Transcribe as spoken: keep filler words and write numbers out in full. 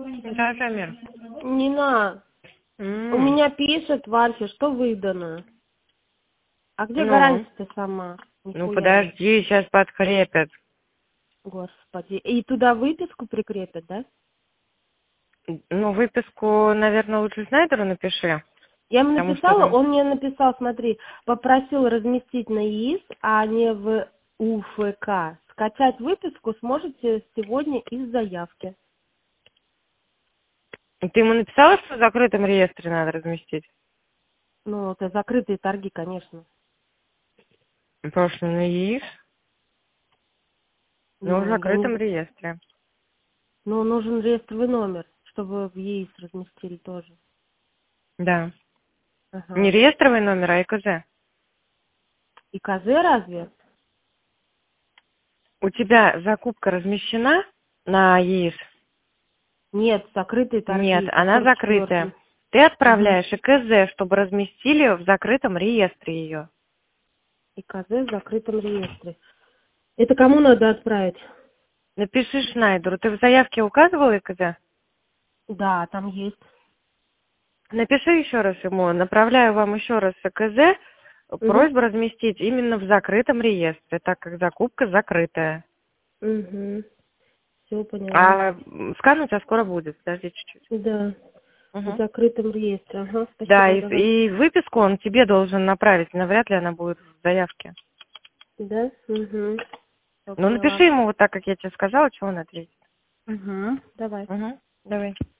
Да, Самир. Нина, М. у меня пишет в Альфе, что выдано. А где Ну, гарантия-то сама? ну Нихуя. подожди, сейчас подкрепят. Господи. И туда выписку прикрепят, да? Ну, выписку, наверное, лучше Снайдеру напиши. Я ему Потому что написала, там... он мне написал, смотри, попросил разместить на ИИС, а не в УФК. Скачать выписку сможете сегодня из заявки. Ты ему написала, что в закрытом реестре надо разместить? Ну, это закрытые торги, конечно. Просто на ИИС, но в Ну, я закрытом не... реестре. Ну, нужен реестровый номер, чтобы в ЕИС разместили тоже. Да. Не Ага. реестровый номер, а ЭКЗ. И КЗ разве? У тебя закупка размещена на ИИС? Нет, закрытые Нет, торги по она сорок четыре. закрытая. Ты Угу. отправляешь ЭКЗ, чтобы разместили в закрытом реестре ее. И КЗ в закрытом реестре. Это кому надо отправить? Напиши Шнайдеру. Ты в заявке указывала ЭКЗ? Да, там есть. Напиши еще раз ему. Направляю вам еще раз ЭКЗ. Угу. Просьбу разместить именно в закрытом реестре, так как закупка закрытая. Угу. Все поняла. А м, скан у тебя скоро будет. Подожди чуть-чуть. Да, в Угу. закрытом реестре. Ага, Да, спасибо, и, давай. и выписку он тебе должен направить. Навряд ли она будет в заявке. Да? Угу. Все Ну, поняла. напиши ему вот так, как я тебе сказала, что он ответит. Угу. Давай. Угу. Давай.